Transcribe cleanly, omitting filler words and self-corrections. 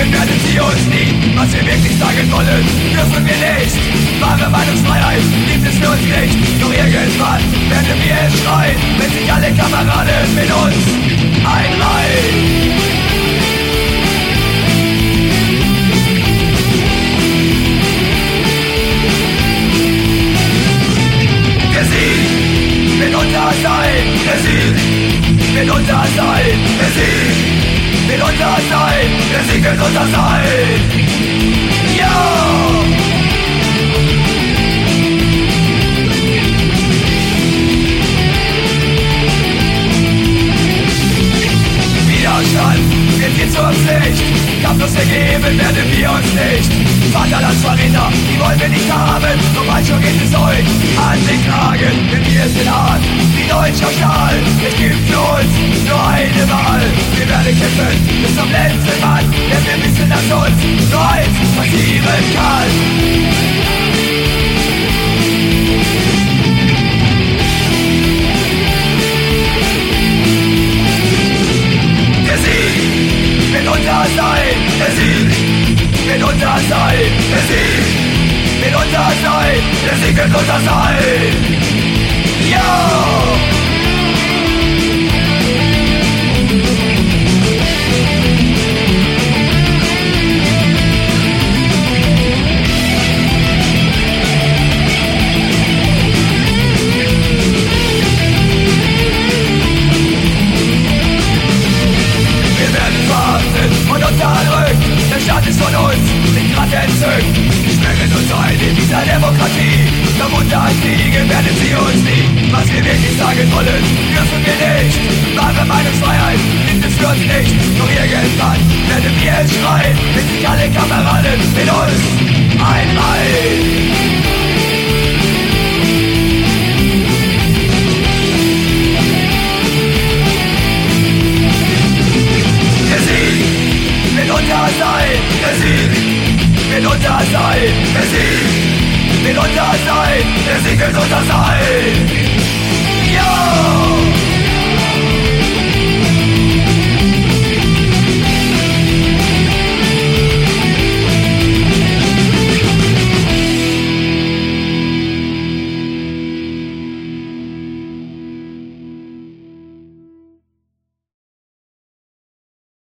geben, werden sie uns nie. Was wir wirklich sagen wollen, dürfen wir nicht. Wahre Meinungsfreiheit gibt es für uns nicht. Doch irgendwann werden wir es schreien, wenn sich alle Kameraden mit uns einreihen. Der Sieg wird unser sein, der Sieg wird unser sein, der Sieg wird unser sein, der Sieg wird unser sein. Ja! Widerstand wird hier zur Pflicht. Kampflos ergeben werden wir uns nicht. Vaterlandsverräter, die wollen wir nicht haben. Doch bald schon geht es euch an den Kragen, denn wir sind hart wie deutscher Stahl. Es gibt für uns nur eine Wahl. Wir werden kämpfen bis zum letzten Mann, denn wir wissen, dass uns nur eins passieren kann. Der Sieg wird unser sein, der Sieg wird unser sein, der Sieg wird unser sein, der Sieg wird unser sein. Ja! Und unterdrückt, der Staat ist von uns nicht grad entzückt. Sperren uns ein in dieser Demokratie, doch unterkriegen werden sie uns nie. Was wir wirklich sagen wollen, dürfen wir nicht. Wahre Meinungsfreiheit gibt es für uns nicht. Doch irgendwann werden wir es schreien, wenn sich alle Kameraden mit uns einreihen. Wird unser sein, der Sieg wird unser sein, der Sieg wird unser sein, der Sieg wird unser sein. Ja!